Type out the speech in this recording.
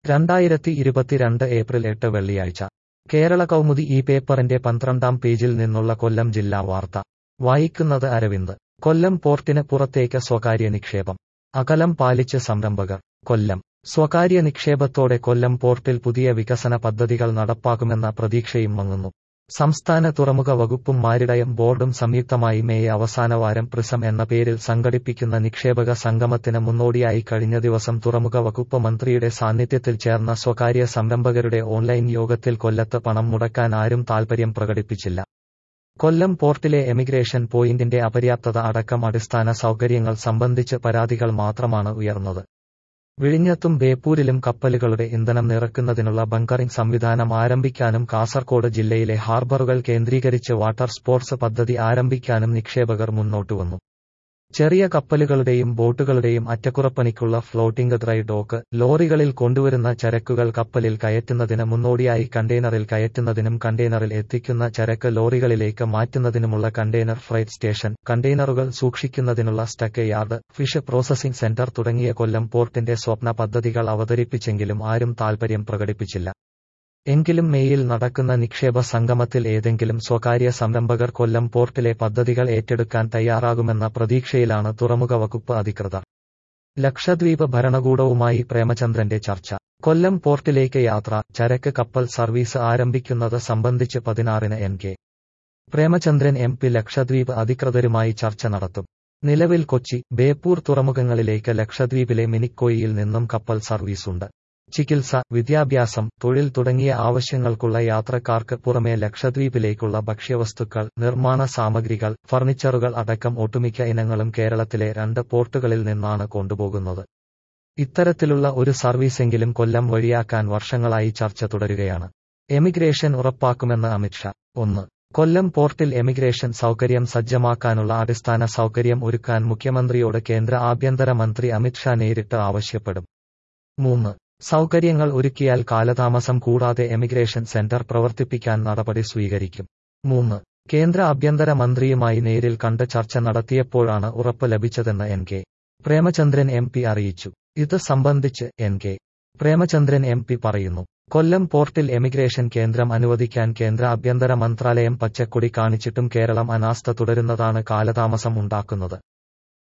2022 April 8 വെള്ളിയാഴ്ച കേരള കൗമുദി ഈ പേപ്പറിന്റെ 12-ാം പേജിൽ നിന്നുള്ള കൊല്ലം ജില്ലാ വാർത്ത വായിക്കുന്നത് അരവിന്ദ്. കൊല്ലം പോർട്ടിന് പുറത്തേക്ക് സ്വകാര്യ നിക്ഷേപം. അകലം പാലിച്ച് സംരംഭകർ. കൊല്ലം. സ്വകാര്യ നിക്ഷേപത്തോടെ കൊല്ലം പോർട്ടിൽ പുതിയ വികസന പദ്ധതികൾ നടപ്പാക്കുമെന്ന പ്രതീക്ഷയും മങ്ങുന്നു. സംസ്ഥാന തുറമുഖ വകുപ്പും മാരിടയം ബോർഡും സംയുക്തമായി മെയ് അവസാനവാരം പ്രിസം എന്ന പേരിൽ സംഘടിപ്പിക്കുന്ന നിക്ഷേപക സംഗമത്തിന് മുന്നോടിയായി കഴിഞ്ഞ ദിവസം തുറമുഖ വകുപ്പ് മന്ത്രിയുടെ സാന്നിധ്യത്തിൽ ചേർന്ന സ്വകാര്യ സംരംഭകരുടെ ഓൺലൈൻ യോഗത്തിൽ കൊല്ലത്ത് പണം മുടക്കാൻ ആരും താൽപര്യം പ്രകടിപ്പിച്ചില്ല. കൊല്ലം പോർട്ടിലെ എമിഗ്രേഷൻ പോയിന്റിന്റെ അപര്യാപ്തത അടക്കം അടിസ്ഥാന സൗകര്യങ്ങൾ സംബന്ധിച്ച് പരാതികൾ മാത്രമാണ് ഉയർന്നത്. വിഴിഞ്ഞത്തും ബേപ്പൂരിലും കപ്പലുകളുടെ ഇന്ധനം നിറയ്ക്കുന്നതിനുള്ള ബങ്കറിംഗ് സംവിധാനം ആരംഭിക്കാനും കാസർകോട് ജില്ലയിലെ ഹാർബറുകൾ കേന്ദ്രീകരിച്ച് വാട്ടർ സ്പോർട്സ് പദ്ധതി ആരംഭിക്കാനും നിക്ഷേപകർ മുന്നോട്ടുവന്നു. ചെറിയ കപ്പലുകളുടെയും ബോട്ടുകളുടെയും അറ്റകുറപ്പണിക്കുള്ള ഫ്ലോട്ടിംഗ് ഡ്രൈ ഡോക്ക്, ലോറികളിൽ കൊണ്ടുവരുന്ന ചരക്കുകൾ കപ്പലിൽ കയറ്റുന്നതിന് മുന്നോടിയായി കണ്ടെയ്നറിൽ കയറ്റുന്നതിനും കണ്ടെയ്നറിൽ എത്തിക്കുന്ന ചരക്ക് ലോറികളിലേക്ക് മാറ്റുന്നതിനുമുള്ള കണ്ടെയ്നർ ഫ്രൈറ്റ് സ്റ്റേഷൻ, കണ്ടെയ്നറുകൾ സൂക്ഷിക്കുന്നതിനുള്ള stack yard, fish processing centre തുടങ്ങിയ കൊല്ലം പോർട്ടിന്റെ സ്വപ്ന പദ്ധതികൾ അവതരിപ്പിച്ചെങ്കിലും ആരും താൽപര്യം പ്രകടിപ്പിച്ചില്ല. എങ്കിലും മെയ്യിൽ നടക്കുന്ന നിക്ഷേപ സംഗമത്തിൽ ഏതെങ്കിലും സ്വകാര്യ സംരംഭകർ കൊല്ലം പോർട്ടിലെ പദ്ധതികൾ ഏറ്റെടുക്കാൻ തയ്യാറാകുമെന്ന പ്രതീക്ഷയിലാണ് തുറമുഖ വകുപ്പ് അധികൃതർ. ലക്ഷദ്വീപ് ഭരണകൂടവുമായി പ്രേമചന്ദ്രന്റെ ചർച്ച. കൊല്ലം പോർട്ടിലേക്ക് യാത്ര, ചരക്ക് കപ്പൽ സർവീസ് ആരംഭിക്കുന്നത് സംബന്ധിച്ച് 16-ന് എൻ.കെ. പ്രേമചന്ദ്രൻ എം.പി. ലക്ഷദ്വീപ് അധികൃതരുമായി ചർച്ച നടത്തും. നിലവിൽ കൊച്ചി, ബേപ്പൂർ തുറമുഖങ്ങളിലേക്ക് ലക്ഷദ്വീപിലെ മിനിക്കോയിയിൽ നിന്നും കപ്പൽ സർവീസുണ്ട്. ചികിത്സ, വിദ്യാഭ്യാസം, തൊഴിൽ തുടങ്ങിയ ആവശ്യങ്ങൾക്കുള്ള യാത്രക്കാർക്ക് പുറമെ ലക്ഷദ്വീപിലേക്കുള്ള ഭക്ഷ്യവസ്തുക്കൾ, നിർമ്മാണ സാമഗ്രികൾ, ഫർണിച്ചറുകൾ അടക്കം ഒട്ടുമിക്ക ഇനങ്ങളും കേരളത്തിലെ 2 പോർട്ടുകളിൽ നിന്നാണ് കൊണ്ടുപോകുന്നത്. ഇത്തരത്തിലുള്ള ഒരു സർവീസെങ്കിലും കൊല്ലം വഴിയാക്കാൻ വർഷങ്ങളായി ചർച്ച തുടരുകയാണ്. എമിഗ്രേഷൻ ഉറപ്പാക്കുമെന്ന് അമിത്ഷാ. 1. കൊല്ലം പോർട്ടിൽ എമിഗ്രേഷൻ സൗകര്യം സജ്ജമാക്കാനുള്ള അടിസ്ഥാന സൗകര്യം ഒരുക്കാൻ മുഖ്യമന്ത്രിയോട് കേന്ദ്ര ആഭ്യന്തര മന്ത്രി അമിത്ഷാ നേരിട്ട് ആവശ്യപ്പെടും. 3. സൗകര്യങ്ങൾ ഒരുക്കിയാൽ കാലതാമസം കൂടാതെ എമിഗ്രേഷൻ സെന്റർ പ്രവർത്തിപ്പിക്കാൻ നടപടി സ്വീകരിക്കും. 3. കേന്ദ്ര ആഭ്യന്തര മന്ത്രിയുമായി നേരിൽ കണ്ട് ചർച്ച നടത്തിയപ്പോഴാണ് ഉറപ്പ് ലഭിച്ചതെന്ന് എൻ.കെ. പ്രേമചന്ദ്രൻ എം.പി. അറിയിച്ചു. ഇത് സംബന്ധിച്ച് എൻ.കെ. പ്രേമചന്ദ്രൻ എം.പി. പറയുന്നു. കൊല്ലം പോർട്ടിൽ എമിഗ്രേഷൻ കേന്ദ്രം അനുവദിക്കാൻ കേന്ദ്ര ആഭ്യന്തര മന്ത്രാലയം പച്ചക്കൊടി കാണിച്ചിട്ടും കേരളം അനാസ്ഥ തുടരുന്നതാണ് കാലതാമസം ഉണ്ടാക്കുന്നത്.